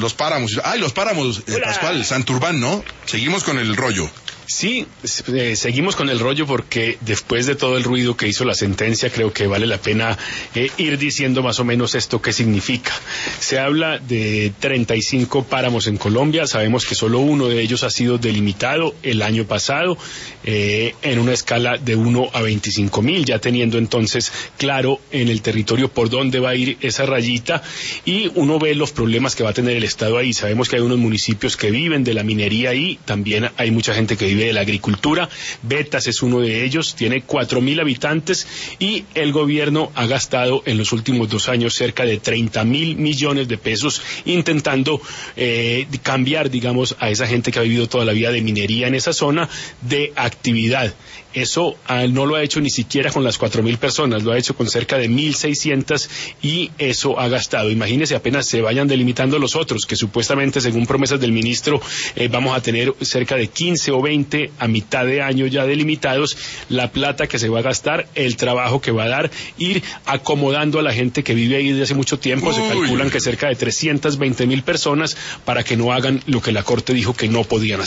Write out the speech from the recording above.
los páramos. ¡Ay, los páramos! Pascual, Santurbán, ¿no? Seguimos con el rollo. Sí, seguimos con el rollo porque después de todo el ruido que hizo la sentencia, creo que vale la pena ir diciendo más o menos esto qué significa. Se habla de 35 páramos en Colombia, sabemos que solo uno de ellos ha sido delimitado el año pasado en una escala de 1 a 25.000, ya teniendo entonces claro en el territorio por dónde va a ir esa rayita, y uno ve los problemas que va a tener el Estado ahí. Sabemos que hay unos municipios que viven de la minería ahí, también hay mucha gente que vive de la agricultura. Betas es uno de ellos, tiene 4.000 habitantes y el gobierno ha gastado en los últimos 2 años cerca de 30.000 millones de pesos intentando cambiar, digamos, a esa gente que ha vivido toda la vida de minería en esa zona de actividad. Eso no lo ha hecho ni siquiera con las 4.000 personas, lo ha hecho con cerca de 1.600 y eso ha gastado. Imagínense, apenas se vayan delimitando los otros, que supuestamente, según promesas del ministro, vamos a tener cerca de 15 o 20 a mitad de año ya delimitados, la plata que se va a gastar, el trabajo que va a dar, ir acomodando a la gente que vive ahí desde hace mucho tiempo. Se calculan que cerca de 320.000 personas para que no hagan lo que la Corte dijo que no podían hacer.